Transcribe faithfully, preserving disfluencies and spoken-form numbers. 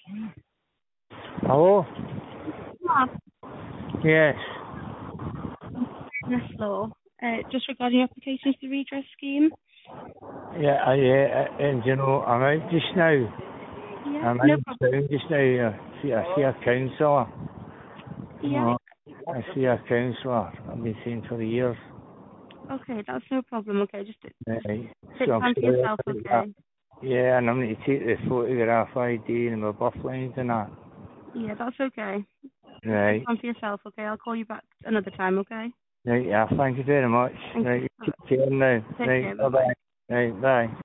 Hello? Mark, Yes. Fairness Law, uh, just regarding your application to the redress scheme. Yeah, I, yeah, uh, and you know, I'm out just now. Yeah, I'm no in problem. town just now. I see, I see a counsellor. Yeah, Uh, I see a counsellor. I've been seeing for years. okay, that's no problem. Okay, just just Right. So take I'm time for sorry yourself. about that. Okay. Yeah, and I'm going to take the photograph I D and my birth lines and that. Yeah, that's okay. Just take Right. time for yourself. Okay, I'll call you back another time. Okay. Right, yeah, thank you very much. Thank you. Right, Bye. take care now. Take Right, care. Bye bye. bye-bye. Right, bye.